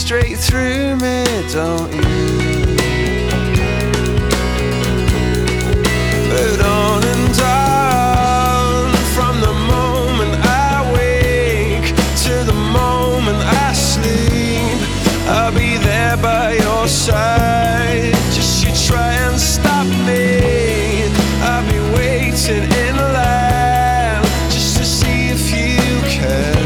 straight through me, don't you? But on and on, from the moment I wake to the moment I sleep, I'll be there by your side. Just you try and stop me, I'll be waiting in line just to see if you can.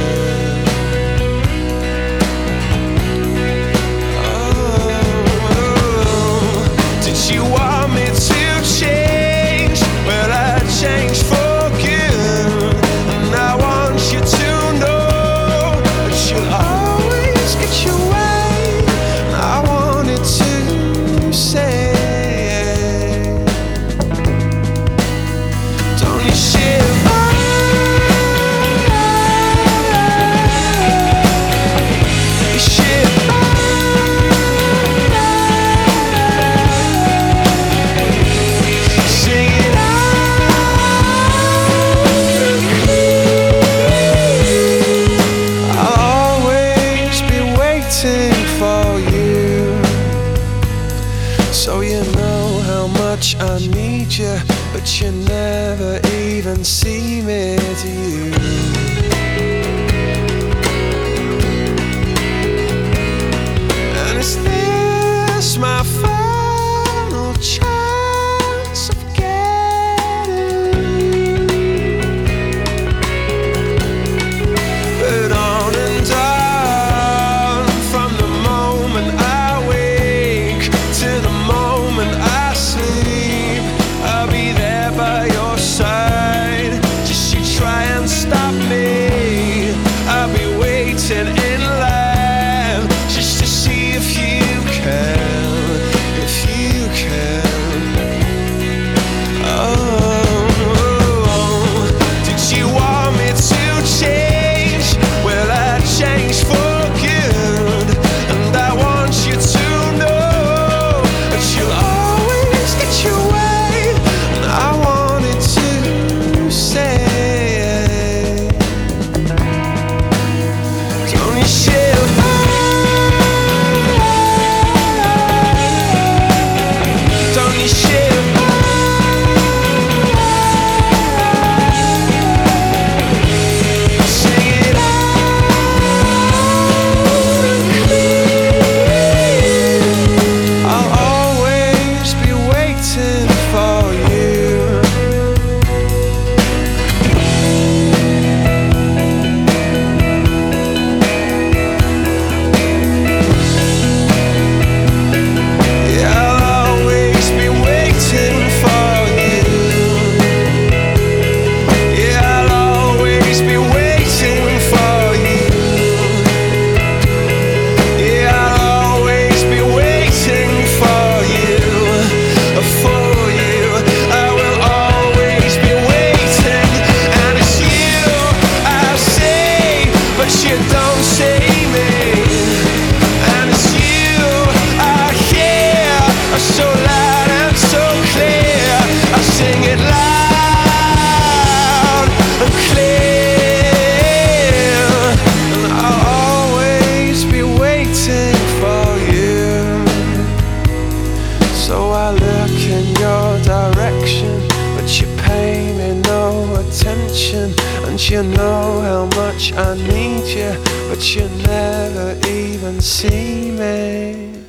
You want me to change? Well, I change for good, and I want you to know that you'll always get your way. And I wanted to say, don't you shiver? You shiver. For you, so you know how much I need you, but you never even see me, do you? And is this my final chance of getting you? But on and on, in line just to see if you can, if you can. Oh, did you want me to change? Well, I changed for good, and I want you to know that you'll always get your way. And I wanted to say, and you know how much I need you, but you never even see me.